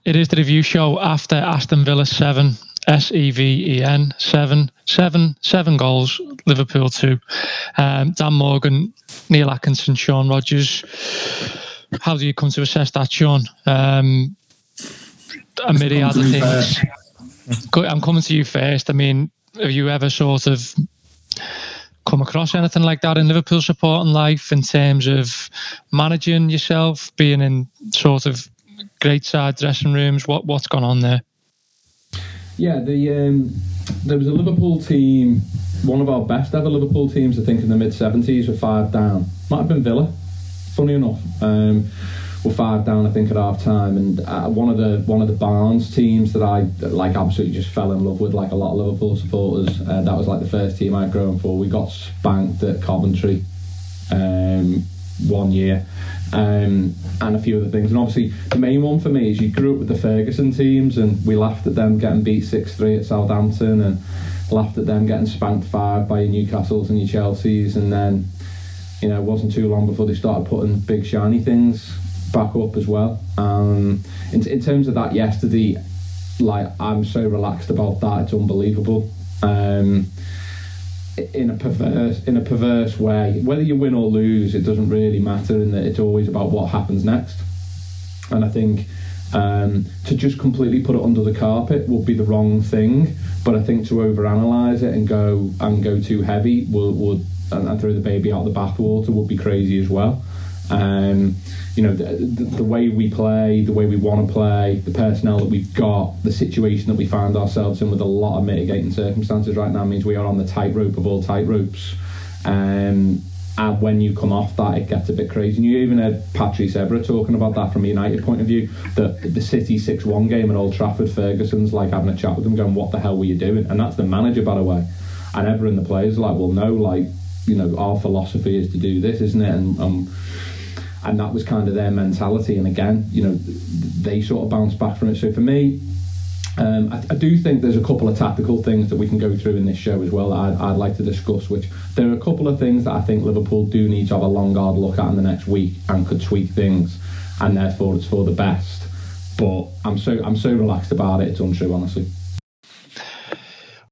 It is the review show after Aston Villa 7, SEVEN 7 goals, Liverpool 2. Dan Morgan, Neil Atkinson, Sean Rogers. How do you come to assess that, Sean? A myriad of things. I'm coming to you first. I mean, have you ever sort of come across anything like that in Liverpool supporting life in terms of managing yourself, being in sort of great side dressing rooms? What's gone on there? Yeah, there was a Liverpool team, one of our best ever Liverpool teams, I think, in the mid-70s, with 5 down. Might have been Villa, funny enough. Were 5 down, I think, at half time, and one of the Barnes teams that I absolutely just fell in love with, like a lot of Liverpool supporters. That was like the first team I'd grown for. We got spanked at Coventry 1 year, and a few other things. And obviously, the main one for me is you grew up with the Ferguson teams, and we laughed at them getting beat 6-3 at Southampton, and laughed at them getting spanked 5 by your Newcastles and your Chelseas, and then, you know, it wasn't too long before they started putting big shiny things back up as well. In terms of that yesterday, like, I'm so relaxed about that, it's unbelievable. In a perverse way, whether you win or lose, it doesn't really matter, in that it's always about what happens next. And I think to just completely put it under the carpet would be the wrong thing, but I think to overanalyze it and go too heavy would and throw the baby out the bathwater would be crazy as well. You know, the way we play, the way we want to play, the personnel that we've got, the situation that we find ourselves in with a lot of mitigating circumstances right now means we are on the tightrope of all tightropes. And when you come off that, it gets a bit crazy. And you even heard Patrice Evra talking about that from a United point of view, that the City 6-1 game at Old Trafford, Ferguson's like having a chat with him going, what the hell were you doing? And that's the manager, by the way. And Evra and the players are like, well, no, like, you know, our philosophy is to do this, isn't it? And that was kind of their mentality. And again, you know, they sort of bounced back from it. So for me, I do think there's a couple of tactical things that we can go through in this show as well that I'd like to discuss, which there are a couple of things that I think Liverpool do need to have a long, hard look at in the next week and could tweak things, and therefore it's for the best. But I'm so relaxed about it, it's untrue, honestly.